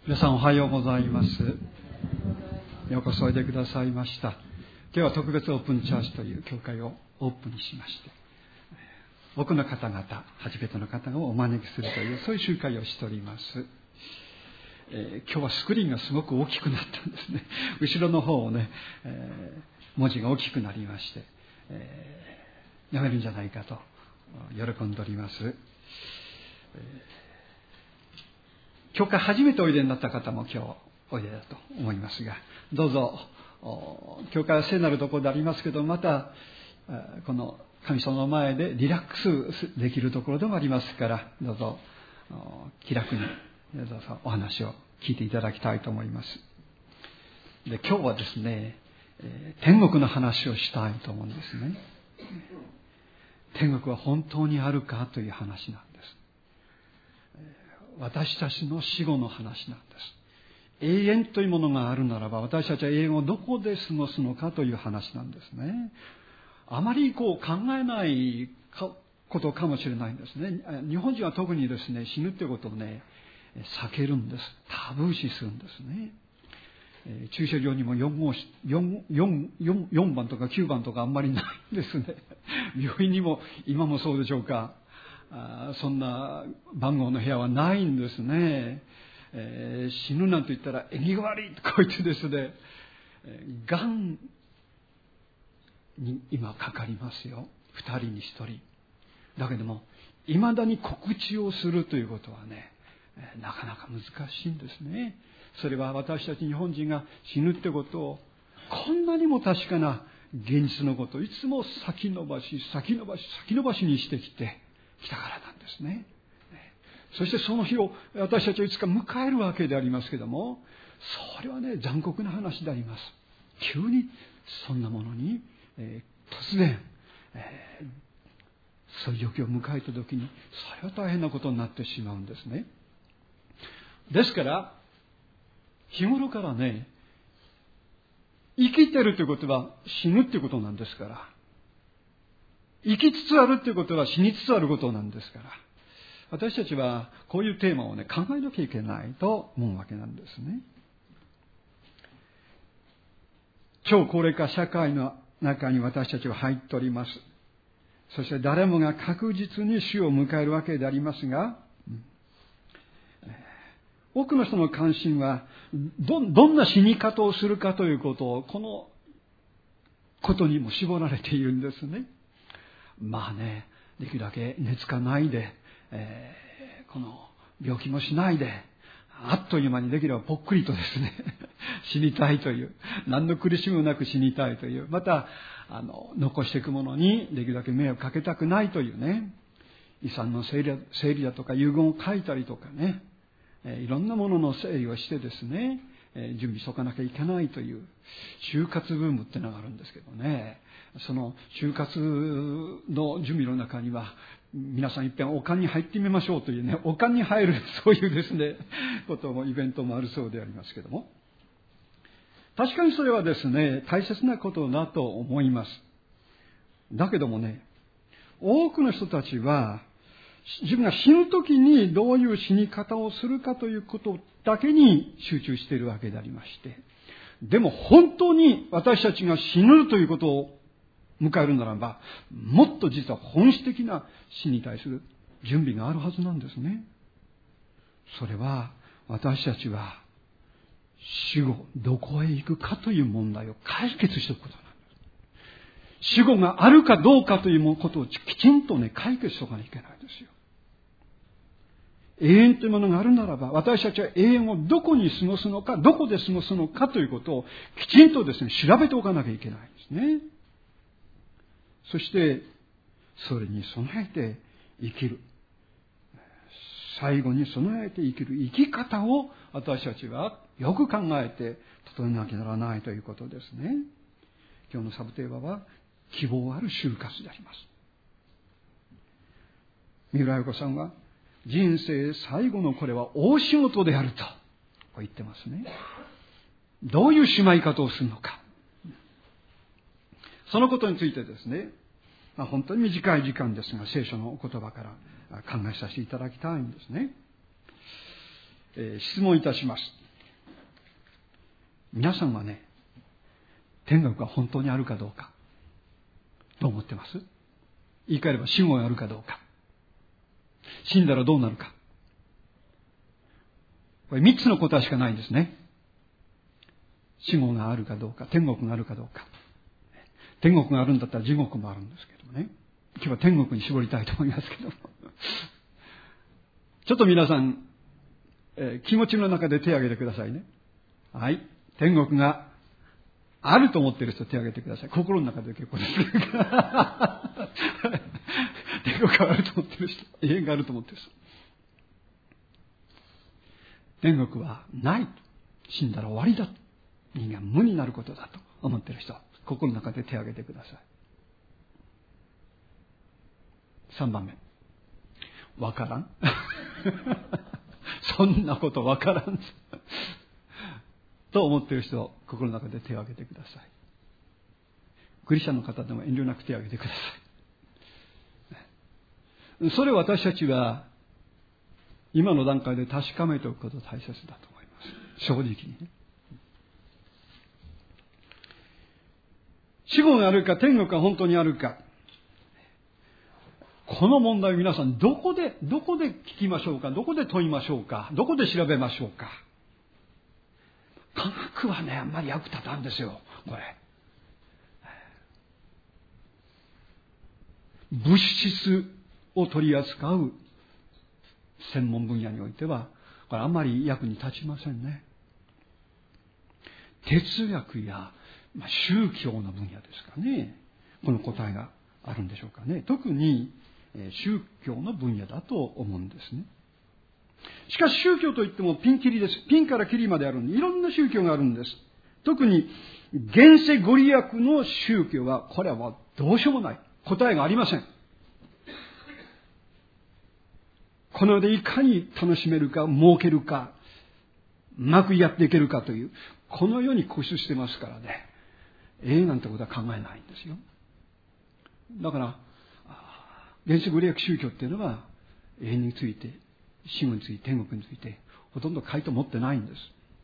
皆さんおはようございます。ようこそおいでくださいました。今日は特別オープンチャージという教会をオープンにしまして、僕の方々、初めての方をお招きするというそういう集会をしております。今日はスクリーンがすごく大きくなったんですね。後ろの方をね、文字が大きくなりまして、やめるんじゃないかと喜んでおります。教会初めておいでになった方も今日おいでだと思いますが、どうぞ教会は聖なるところでありますけど、またこの神様の前でリラックスできるところでもありますから、どうぞ気楽にどうぞお話を聞いていただきたいと思います。で、今日はですね、天国の話をしたいと思うんですね。天国は本当にあるかという話なんです。私たちの死後の話なんです。永遠というものがあるならば、私たちは永遠をどこで過ごすのかという話なんですね。あまり考えないことかもしれないんですね。日本人は特にですね、死ぬということをね、避けるんです。タブー視するんですね。駐車場にも4番とか9番とかあんまりないんですね。病院にも今もそうでしょうか。そんな番号の部屋はないんですね。死ぬなんて言ったら縁起が悪いとこう言ってですね、がんに今かかりますよ。2人に1人。だけどもいまだに告知をするということはね、なかなか難しいんですね。それは私たち日本人が死ぬってことをこんなにも確かな現実のことをいつも先延ばしにしてきたからなんですね。そしてその日を私たちはいつか迎えるわけでありますけども、それはね、残酷な話であります。急にそんなものに、突然、そういう状況を迎えた時にそれは大変なことになってしまうんですね。ですから日頃からね、生きてるということは死ぬということなんですから、生きつつあるということは死につつあることなんですから、私たちはこういうテーマをね、考えなきゃいけないと思うわけなんですね。超高齢化社会の中に私たちは入っております。そして誰もが確実に死を迎えるわけでありますが、多くの人の関心はどんな死に方をするかということを、このことにも絞られているんですね。まあね、できるだけ熱がないで、この病気もしないで、あっという間にできればぽっくりとですね死にたいという、何の苦しみもなく死にたいという、また残していくものにできるだけ迷惑かけたくないというね、遺産の整理だとか遺言を書いたりとかね、いろんなものの整理をしてですね、準備しとかなきゃいけないという就活ブームってのがあるんですけどね、その就活の準備の中には、皆さんいっぺんお棺に入ってみましょうというね、お棺に入るそういうですねこともイベントもあるそうでありますけども、確かにそれはですね、大切なことだと思います。だけどもね、多くの人たちは自分が死ぬ時にどういう死に方をするかということだけに集中しているわけでありまして、でも本当に私たちが死ぬということを迎えるならば、もっと実は本質的な死に対する準備があるはずなんですね。それは私たちは死後どこへ行くかという問題を解決していくことなんです。死後があるかどうかということをきちんとね、解決しておかなきゃいけないですよ。永遠というものがあるならば、私たちは永遠をどこに過ごすのか、どこで過ごすのかということをきちんとですね、調べておかなきゃいけないんですね。そしてそれに備えて生きる、最後に備えて生きる生き方を私たちはよく考えて整えなきゃならないということですね。今日のサブテーマは希望ある就活であります。三浦綾子さんは人生最後のこれは大仕事であるとこう言ってますね。どういうしまい方をするのか、そのことについてですね、本当に短い時間ですが、聖書の言葉から考えさせていただきたいんですね。 質問いたします。皆さんはね、天国が本当にあるかどうか、どう思ってます？言い換えれば死後があるかどうか。死んだらどうなるか。これ3つの答えしかないんですね。死後があるかどうか、天国があるかどうか。天国があるんだったら地獄もあるんですけどもね。今日は天国に絞りたいと思いますけども。ちょっと皆さん、気持ちの中で手を挙げてくださいね。はい。天国があると思っている人手を挙げてください。心の中で結構です。天国があると思っている人、永遠があると思っている人。天国はない。死んだら終わりだ。人間無になることだと思っている人、心の中で手を挙げてください。3番目。わからん。そんなことわからん。と思っている人、心の中で手を挙げてください。クリスチャンの方でも遠慮なく手を挙げてください。それを私たちは今の段階で確かめておくことが大切だと思います。正直にね。死後があるか、天国が本当にあるか。この問題を皆さんどこで聞きましょうか、どこで問いましょうか、どこで調べましょうか。科学はね、あんまり役立たんですよ、これ。物質を取り扱う専門分野においては、これあんまり役に立ちませんね。哲学や、宗教の分野ですかね。この答えがあるんでしょうかね。特に宗教の分野だと思うんですね。しかし宗教といってもピンキリです。ピンからキリまであるんで、いろんな宗教があるんです。特に現世ご利益の宗教は、これはもうどうしようもない。答えがありません。この世でいかに楽しめるか、儲けるか、うまくやっていけるかという、この世に固執してますからね。なんてことは考えないんですよ。だから、現世ご利益宗教っていうのは、永遠について、死後について、天国について、ほとんど回答持ってないんです。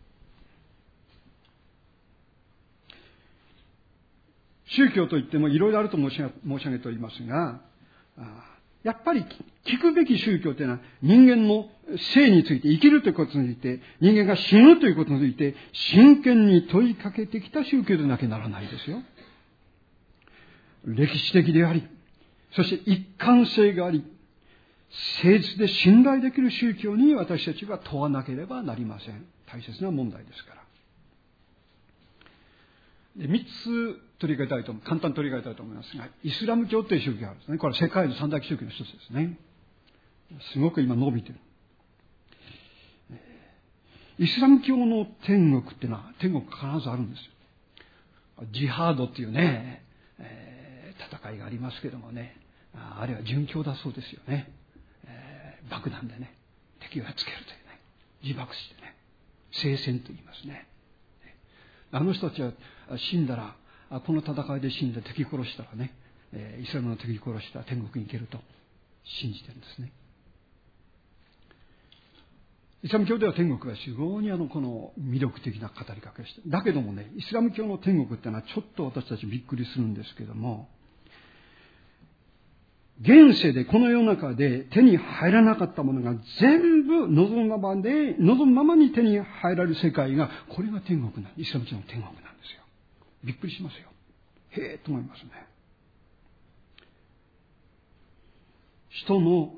宗教といってもいろいろあると申し上げておりますが、やっぱり聞くべき宗教というのは人間の生について、生きるということについて、人間が死ぬということについて真剣に問いかけてきた宗教でなきゃならないですよ。歴史的であり、そして一貫性があり、誠実で信頼できる宗教に私たちは問わなければなりません。大切な問題ですから。3つ取り上げたいと、簡単に取り上げたいと思いますが、イスラム教という宗教があるんですね。これは世界の三大宗教の一つですね。すごく今伸びている。イスラム教の天国っていうのは、天国必ずあるんですよ。ジハードっていうね、戦いがありますけどもね、あれは殉教だそうですよね。爆弾でね、敵をやっつけるというね、自爆してね、聖戦と言いますね。あの人たちは死んだら、この戦いで死んで敵殺したらね、イスラムの敵殺したら天国に行けると信じてるんですね。イスラム教では天国は非常にこの魅力的な語りかけをして、だけどもね、イスラム教の天国っていうのはちょっと私たちびっくりするんですけども、現世でこの世の中で手に入らなかったものが全部望むままに手に入られる世界が、これが天国イスラム教の天国なんですよ。びっくりしますよ。へえと思いますね。人の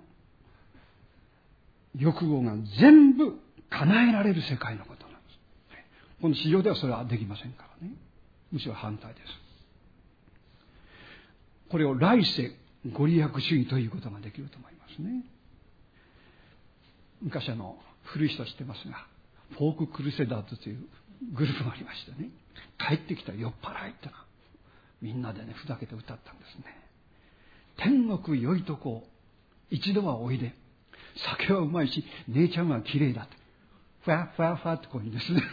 欲望が全部叶えられる世界のことなんです。この市場ではそれはできませんからね。むしろ反対です。これを来世ご利益主義ということができると思いますね。昔古い人は知ってますが、フォーククルセダーズというグループがありましてね、帰ってきた酔っ払いってのはみんなでね、ふざけて歌ったんですね。天国良いとこ一度はおいで、酒はうまいし姉ちゃんは綺麗だと、ファファファってこういうんですね。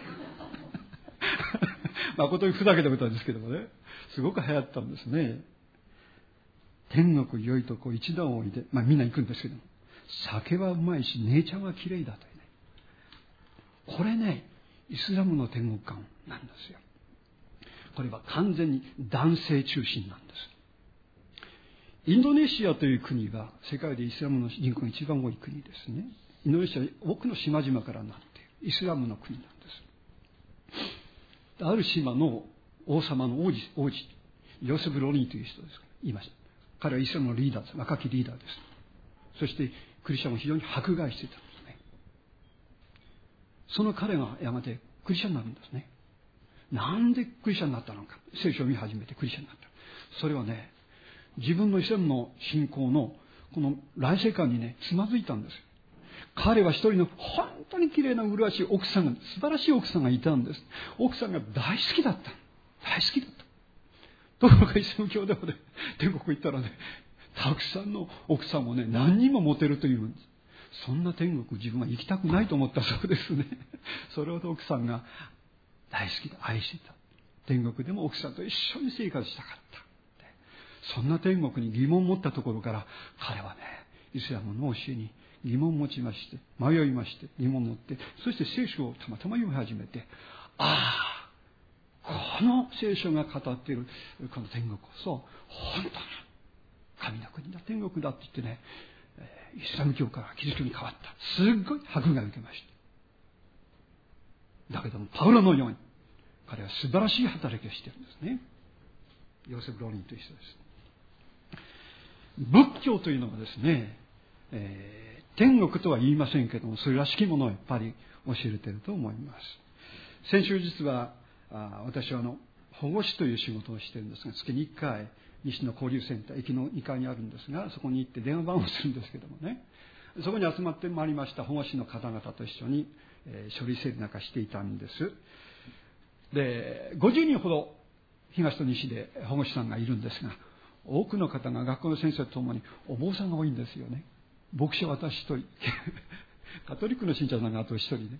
誠にふざけた歌ですけどもね、すごく流行ったんですね。天国良いとこ一度はおいで、みんな行くんですけども、酒はうまいし姉ちゃんは綺麗だというね、 これね、イスラムの天国観なんですよ。これは完全に男性中心なんです。インドネシアという国は世界でイスラムの人口が一番多い国ですね。インドネシアは多くの島々からなっているイスラムの国なんです。ある島の王様の王子ヨセフ・ロリーという人ですいました。彼はイスラムのリーダーです。若きリーダーです。そしてクリスチャンを非常に迫害していたんですね。その彼がやがてクリスチャンになるんですね。なんでクリスチャンになったのか。聖書を見始めてクリスチャンになった。それはね、自分のイスラムの信仰のこの来世観にね、つまずいたんです。彼は一人の本当に綺麗な麗しい奥さんが、素晴らしい奥さんがいたんです。奥さんが大好きだった。大好きだった。ところがイスラム教ではね、天国行ったらね、たくさんの奥さんをね、何人も持てるというんです。そんな天国自分は行きたくないと思ったそうですね。それほど奥さんが大好きだ、愛してた。天国でも奥さんと一緒に生活したかった。そんな天国に疑問を持ったところから、彼はね、イスラムの教えに疑問を持ちまして、迷いまして、疑問を持って、そして聖書をたまたま読み始めて、この聖書が語っているこの天国こそ本当に神の国だ、天国だって言ってね、イスラム教からキリストに変わった。すっごい迫害を受けました。だけどもパウロのように彼は素晴らしい働きをしているんですね。ヨセフ・ロリンという人です。仏教というのはですね、天国とは言いませんけども、それらしきものをやっぱり教えていると思います。先週実は私は保護司という仕事をしているんですが、月に1回西の交流センター、駅の2階にあるんですが、そこに行って電話番をするんですけどもね、そこに集まってまいりました保護司の方々と一緒に、書類整理なんかしていたんです。で、50人ほど東と西で保護司さんがいるんですが、多くの方が学校の先生とともにお坊さんが多いんですよね。牧師は私一人カトリックの信者さんがあと一人ね、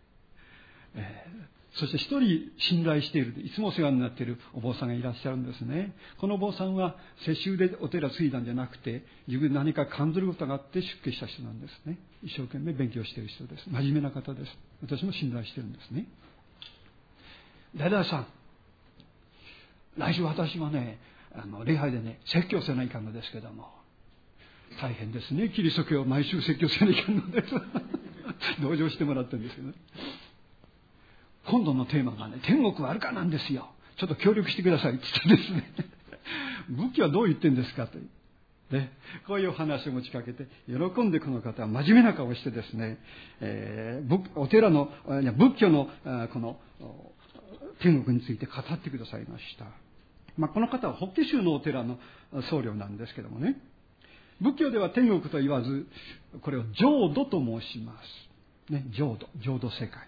そして一人信頼している、いつもお世話になっているお坊さんがいらっしゃるんですね。このお坊さんは世襲でお寺継いだんじゃなくて、自分で何か感じることがあって出家した人なんですね。一生懸命勉強している人です。真面目な方です。私も信頼しているんですね。ダダさん、来週私はね、礼拝でね、説教せないかんのですけども、大変ですね。キリスト教を毎週説教せないかんのです。同情してもらってるんですよね。今度のテーマがね、天国はあるかなんですよ。ちょっと協力してくださいって言ってですね。仏教はどう言ってんですかという。ね、こういう話を持ちかけて、喜んでこの方は真面目な顔をしてですね、お寺の、仏教のこの天国について語ってくださいました。この方は法華宗のお寺の僧侶なんですけどもね、仏教では天国と言わず、これを浄土と申します。ね、浄土世界。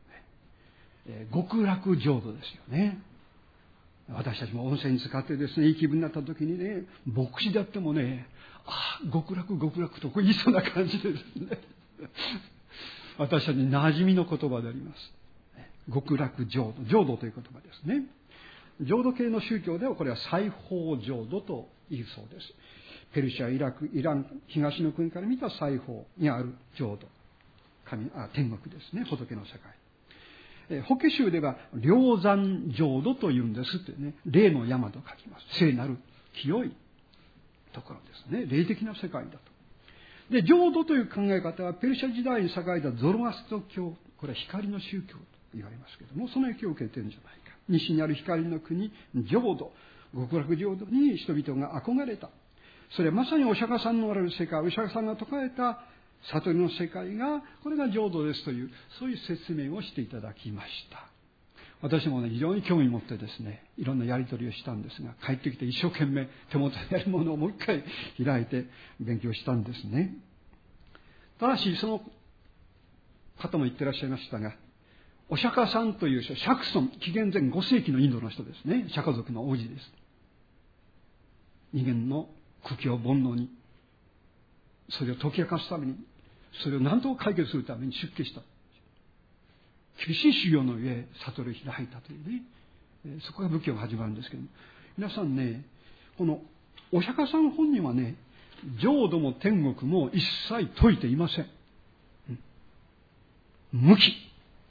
極楽浄土ですよね。私たちも温泉に使ってですね、いい気分になった時にね、牧師であってもね、極楽と言いそうな感じでですね、私たちに馴染みの言葉であります。極楽浄土という言葉ですね。浄土系の宗教ではこれは西方浄土と言うそうです。ペルシャ、イラク、イラン、東の国から見た西方にある浄土。天国ですね、仏の世界。法華宗では霊山浄土と言うんですってね、霊の山と書きます。聖なる清いところですね。霊的な世界だと。で、浄土という考え方はペルシャ時代に栄えたゾロアスト教、これは光の宗教と言われますけども、その影響を受けているんじゃないか。西にある光の国、浄土、極楽浄土に人々が憧れた。それはまさにお釈迦さんのおられる世界、お釈迦さんが説かれた悟りの世界が、これが浄土ですという、そういう説明をしていただきました。私もね、非常に興味持ってですね、いろんなやり取りをしたんですが、帰ってきて一生懸命手元にあるものをもう一回開いて勉強したんですね。ただし、その方も言ってらっしゃいましたが、お釈迦さんという人、釈尊、紀元前5世紀のインドの人ですね。釈迦族の王子です。人間の苦境煩悩に、それを解き明かすために、それを何とか解決するために出家した。厳しい修行の上、悟りを開いたというね。そこが仏教が始まるんですけども。皆さんね、このお釈迦さん本人はね、浄土も天国も一切説いていません。無期。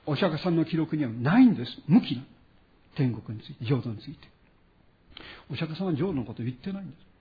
お釈迦さんの記録にはないんです。無記な天国について、浄土について。お釈迦さんは浄土のことを言ってないんです。